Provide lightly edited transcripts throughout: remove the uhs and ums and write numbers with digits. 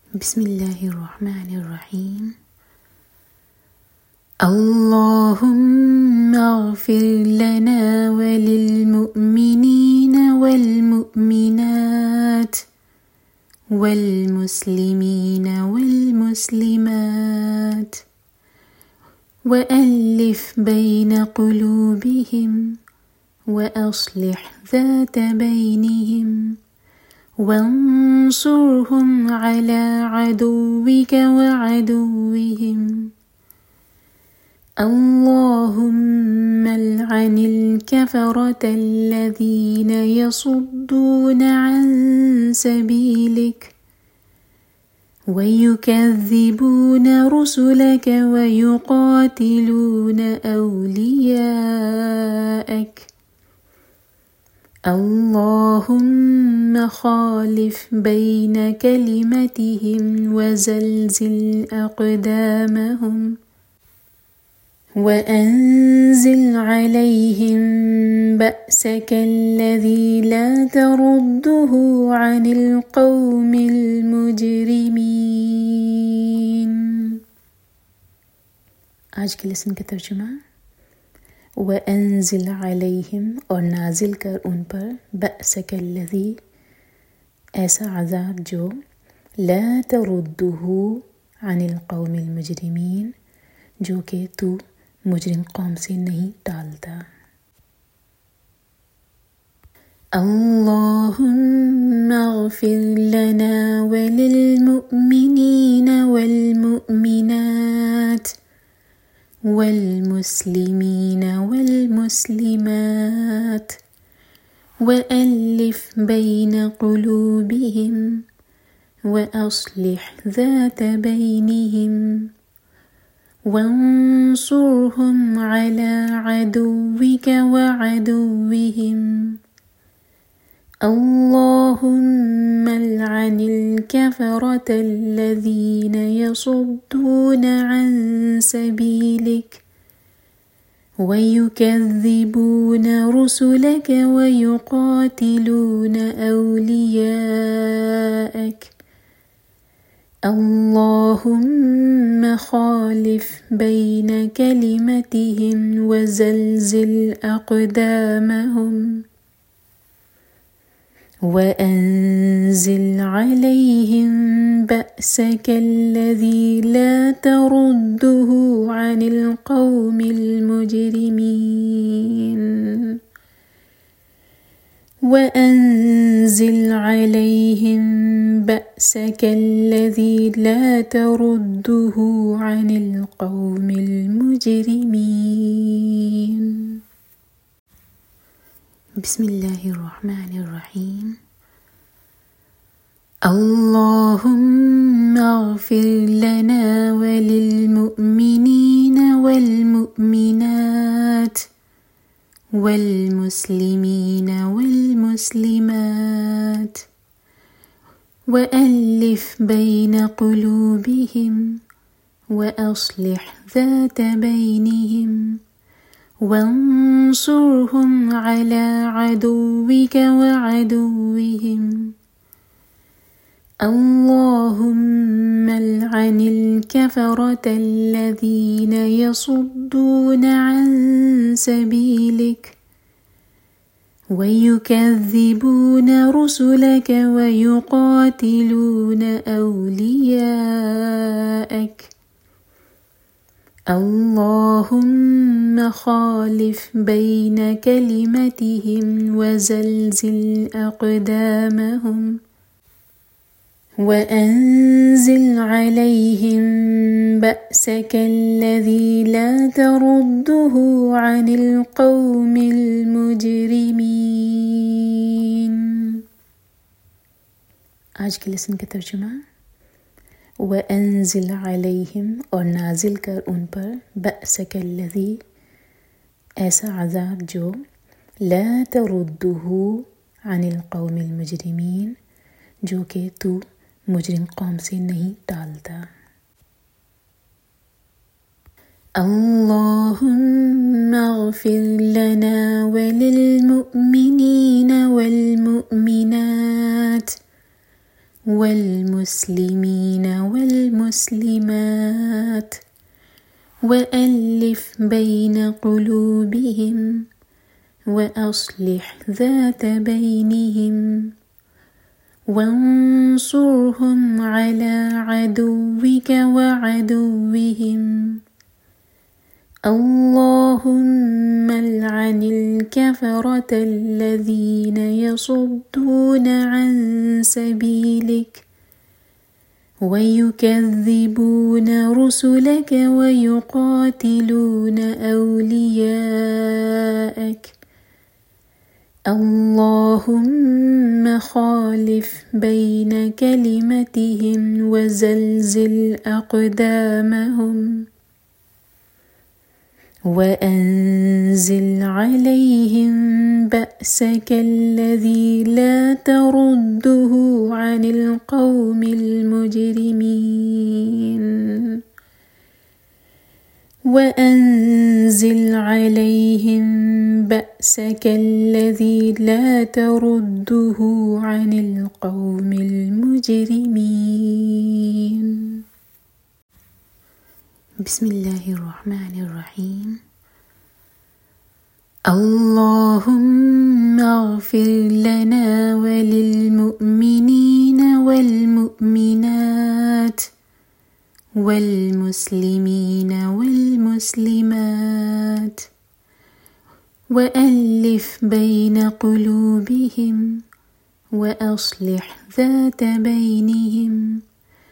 بسم الله الرحمن الرحيم. اللهم اغفر لنا وللمؤمنين والمؤمنات والمسلمين والمسلمات وألف بين قلوبهم وأصلح ذات بينهم وانصرهم على عدوك وعدوهم. اللهم العن الكفرة الذين يصدون عن سبيلك ويكذبون رسلك ويقاتلون أولياءك. اللهم خالف بين كلمتهم وزلزل أقدامهم وأنزل عليهم بأسك الذي لا ترده عن القوم المجرمين. आज के लेसन का तर्जुमा वअंजिल अलैहिम और नाजिल कर उन पर बअसक अल्लज़ी ऐसा अज़ाब जो ला तरुद्दुहु अनिल क़ौमिल मुजरिमीन जो कि तू मुजरिम कौम से नहीं टालता। अल्लाहुम्मा अग़फ़िर लना वलिलमुअ्मिनीन वल्मुअ्मिनात والمسلمين والمسلمات وألف بين قلوبهم وأصلح ذات بينهم وانصرهم على عدوك وعدوهم. اللهم العن الكفرة الذين يصدون عن سبيلك ويكذبون رسلك ويقاتلون أولياءك. اللهم خالف بين كلمتهم وزلزل أقدامهم وأنزل عليهم بأسك الذي لا ترده عن القوم المجرمين. وأنزل عليهم بأسك الذي لا ترده عن القوم المجرمين. بسم الله الرحمن الرحيم. اللهم اغفر لنا وللمؤمنين والمؤمنات والمسلمين والمسلمات وألف بين قلوبهم وأصلح ذات بينهم وانصرهم على عدوك وعدوهم. اللهم العن الكفرة الذين يصدون عن سبيلك ويكذبون رسلك ويقاتلون أولياءك. اللهم خالف بين كلمتهم وزلزل أقدامهم وأنزل عليهم بأسك الذي لا ترده عن القوم المجرمين. आज के लेसन का तर्जुमा वअंजिल अलैहिम और नाजिल कर उन पर बअसक अल्लज़ी ऐसा अज़ाब जो ला तरुद्दुहु अनिल क़ौमिल मुजरिमीन जो कि तू मुजरिम कौम से नहीं टालता। अल्लाहुम्मा अग़फ़िर लना वलिलमुअ्मिनीन वल्मुअ्मिनात والمسلمين والمسلمات وألف بين قلوبهم وأصلح ذات بينهم وانصرهم على عدوك وعدوهم اللهم العن الكفرة الذين يصدون عن سبيلك ويكذبون رسلك ويقاتلون أولياءك اللهم خالف بين كلمتهم وزلزل أقدامهم وأنزل عليهم بأسك الذي لا ترده عن القوم المجرمين وأنزل عليهم بأسك الذي لا ترده عن القوم المجرمين. بسم الله الرحمن الرحيم. اللهم اغفر لنا وللمؤمنين والمؤمنات والمسلمين والمسلمات وألف بين قلوبهم وأصلح ذات بينهم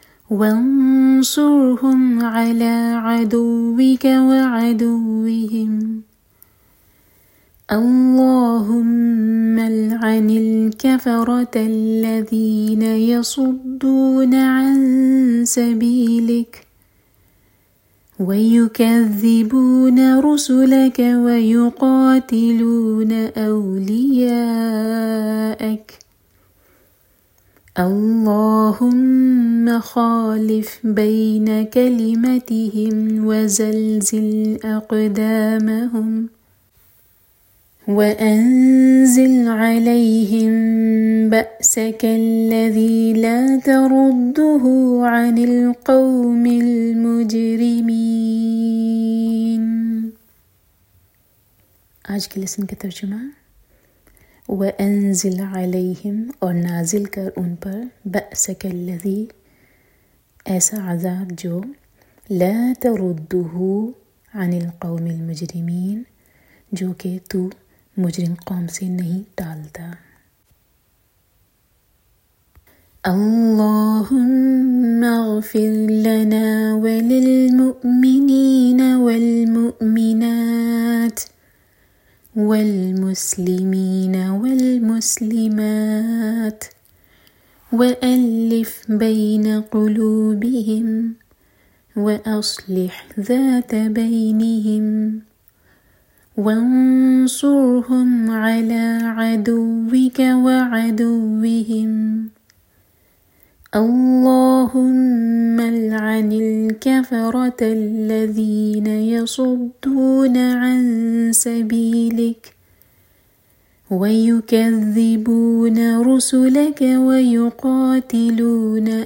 وانصرهم على عدوك وعدوهم اللهم العن الكفرة الذين يصدون عن سبيلك ويكذبون رسلك ويقاتلون أولياءك اللهم خالف بين كلمتهم وزلزل أقدامهم وأنزل عليهم بأسك الذي لا ترده عن القوم المجرمين. आज के लेसन का तर्जुमा वअंजिल अलैहिम और नाजिल कर उन पर बअसकल्लज़ी ऐसा अज़ाब जो ला तरुद्दुहु अनिल क़ौमिल मुजरिमीन जो कि तू मुजरिम कौम से नहीं टालता। अल्लाहुम्मा अग़फ़िर लना वलिलमुअमिनीन वल्मुअमिनात वल्मुस्लिमीन वल्मुस्लिमात वअल्लिफ बैन क़ुलूबिहिम वअस्लिह ज़ात बैनिहिम वंसुरहुम अला अदुव्विक वअदुव्विहिम اللهم العن الكفرة الذين يصدون عن سبيلك ويكذبون رسلك ويقاتلون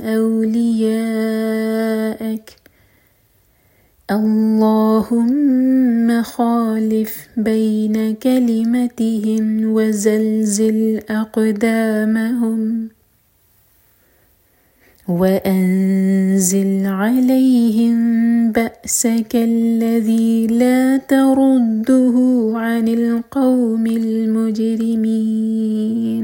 أولياءك اللهم خالف بين كلمتهم وزلزل أقدامهم وأنزل عليهم بأسك الذي لا ترده عن القوم المجرمين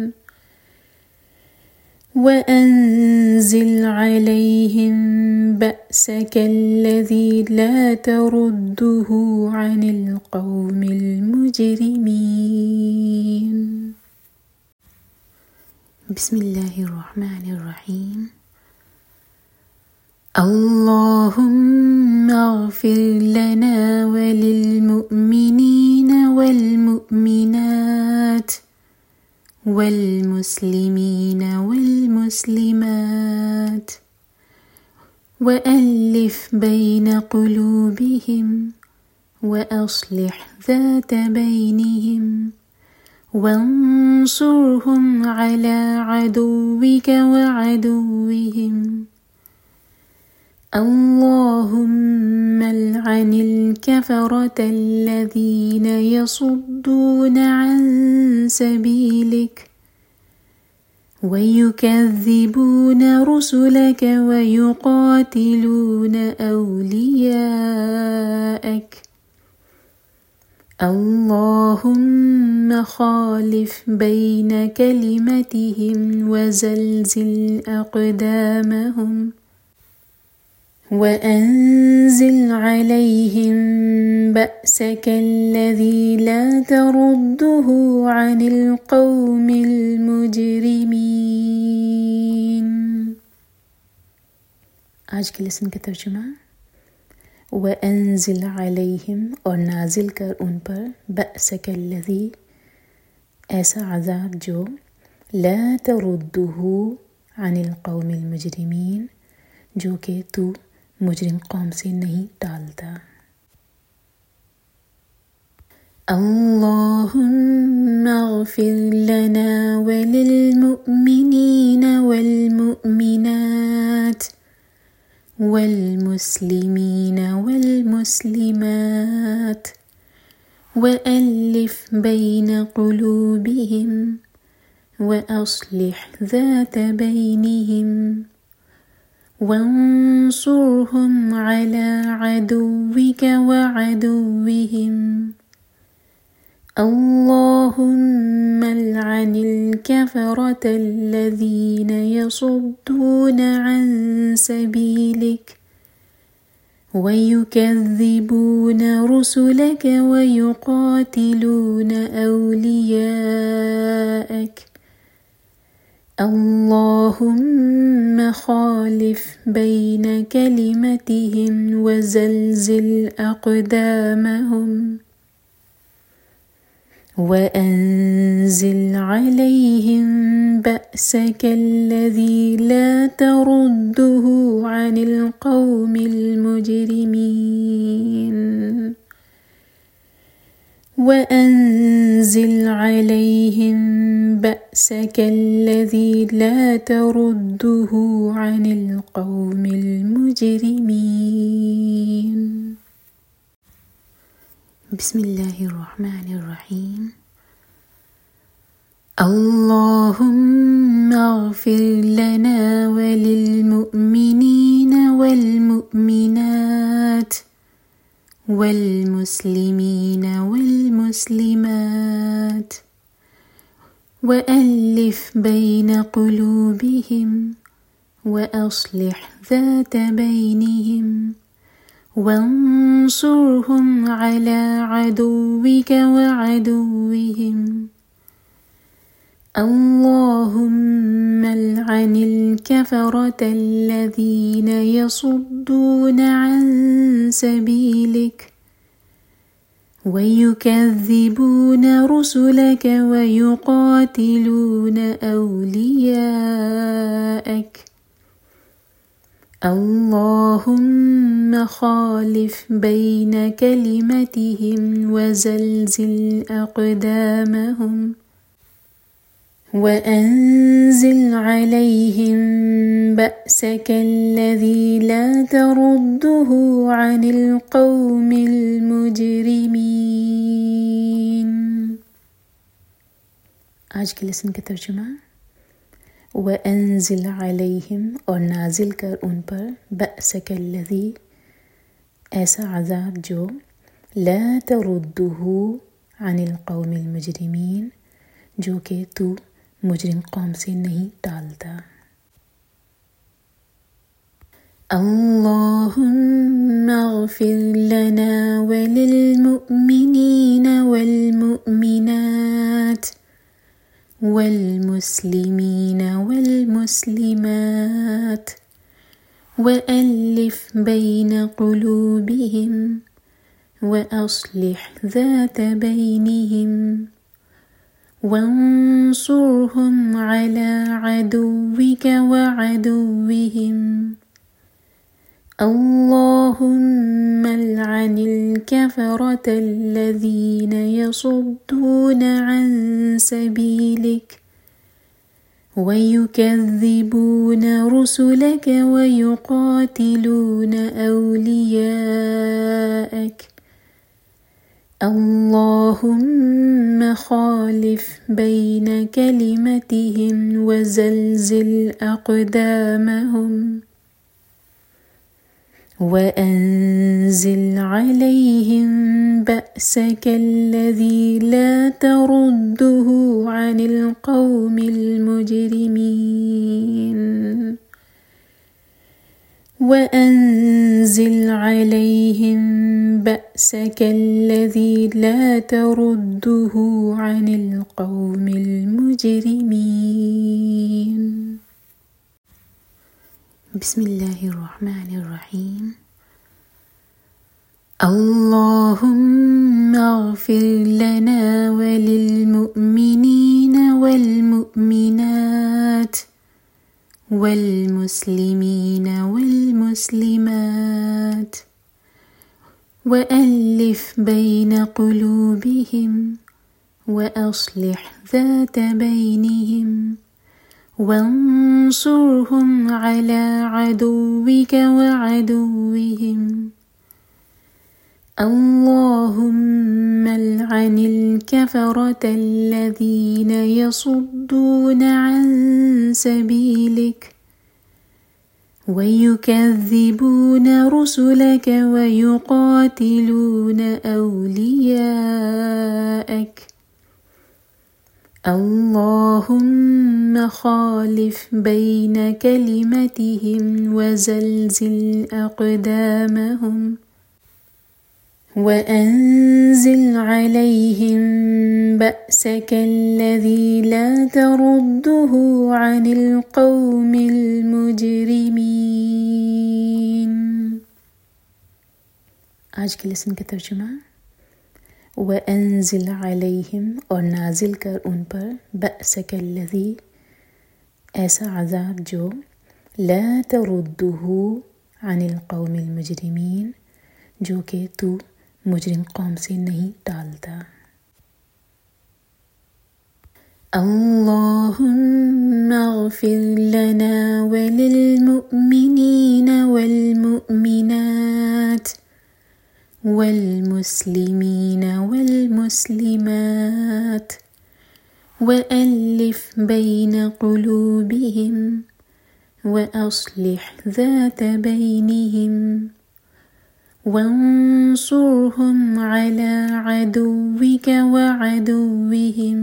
وأنزل عليهم بأسك الذي لا ترده عن القوم المجرمين. بسم الله الرحمن الرحيم. اللهم اغفر لنا وللمؤمنين والمؤمنات والمسلمين والمسلمات وألف بين قلوبهم وأصلح ذات بينهم وانصرهم على عدوك وعدوهم. اللهم العن الكفرة الذين يصدون عن سبيلك ويكذبون رسلك ويقاتلون أولياءك. اللهم خالف بين كلمتهم وزلزل أقدامهم وأنزل عليهم بأسك الذي لا ترده عن القوم المجرمين. आज के लेसन का तर्जुमा वअंजिल अलैहिम और नाजिल कर उन पर बअसक अल्लज़ी ऐसा अज़ाब जो ला तरुद्दुहु अनिल क़ौमिल मुजरिमीन जो कि तू मुजरिम कौम से नहीं टालता। अल्लाहुम्मा अग़फ़िर लना वलिलमुअमिनीन वल्मुअमिनात वल्मुस्लिमीन वल्मुस्लिमात वअल्लिफ़ बैन क़ुलूबिहिम वअस्लिह ज़ात बैनिहिम वंसुरहुम अला अदुव्विक वअदुव्विहिम। اللهم العن الكفرة الذين يصدون عن سبيلك ويكذبون رسلك ويقاتلون أولياءك. اللهم خالف بين كلمتهم وزلزل أقدامهم وأنزل عليهم بأسك الذي لا ترده عن القوم المجرمين. وأنزل عليهم بأسك الذي لا ترده عن القوم المجرمين. بسم الله الرحمن الرحيم. اللهم اغفر لنا وللمؤمنين والمؤمنات والمسلمين والمسلمات وألف بين قلوبهم وأصلح ذات بينهم وانصرهم على عدوك وعدوهم. اللهم العن الكفرة الذين يصدون عن سبيلك ويكذبون رسلك ويقاتلون أولياءك. اللهم خالف بين كلمتهم وزلزل أقدامهم وأنزل عليهم بأسك الذي لا ترده عن القوم المجرمين. आज के लेसन का तर्जुमा वअंजिल अलैहिम और नाजिल कर उन पर बअसक अल्लज़ी ऐसा अज़ाब जो ला तरुद्दुहु अनिल क़ौमिल मुजरिमीन जो कि तू मुजरिम कौम से नहीं टालता। अल्लाहुम्मा अग़फ़िर लना वलिलमुअमिनीन वल्मुअमिनात वल्मुस्लिमीन वल्मुस्लिमात वअल्लिफ़ बैन क़ुलूबिहिम वअस्लिह ज़ात बैनिहिम वंसुरहुम अला अदुव्विक वअदुव्विहिम। اللهم العن الكفرة الذين يصدون عن سبيلك ويكذبون رسلك ويقاتلون أولياءك اللهم خالف بين كلمتهم وزلزل أقدامهم وأنزل عليهم بأسك الذي لا ترده عن القوم المجرمين وأنزل عليهم بأسك الذي لا ترده عن القوم المجرمين. بسم الله الرحمن الرحيم. اللهم اغفر لنا وللمؤمنين والمؤمنات والمسلمين والمسلمات وألف بين قلوبهم وأصلح ذات بينهم وانصرهم على عدوك وعدوهم اللهم العن الكفرة الذين يصدون عن سبيلك ويكذبون رسلك ويقاتلون أولياءك اللهم خالف بين كلمتهم وزلزل أقدامهم وأنزل عليهم بأسك الذي لا ترده عن القوم المجرمين. आज के लेसन का तर्जुमा वअंजिल अलैहिम और नाजिल कर उन पर बअसकल्लज़ी ऐसा अज़ाब जो ला तरुद्दुहु अनिल कौमिल मुजरिमीन जो कि तू मुजरिम कौम से नहीं टालता। अल्लाहुम्मा अग़फ़िर लना वलिलमुअमिनीन वल्मुअमिनात والمسلمين والمسلمات وألف بين قلوبهم وأصلح ذات بينهم وانصرهم على عدوك وعدوهم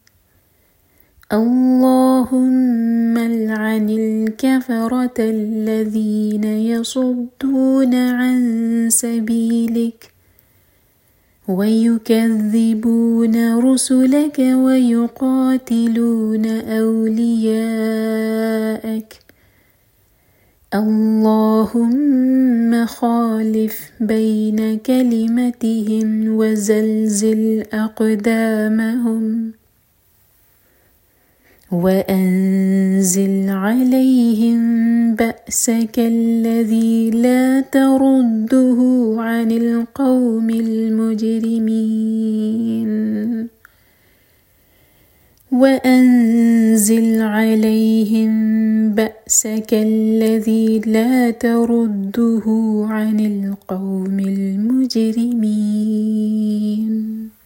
اللهم العن الكفرة الذين يصدون عن سبيلك ويكذبون رسلك ويقاتلون أولياءك اللهم خالف بين كلمتهم وزلزل أقدامهم وأنزل عليهم بأسك الذي لا ترده عن القوم المجرمين وأنزل عليهم بأسك الذي لا ترده عن القوم المجرمين.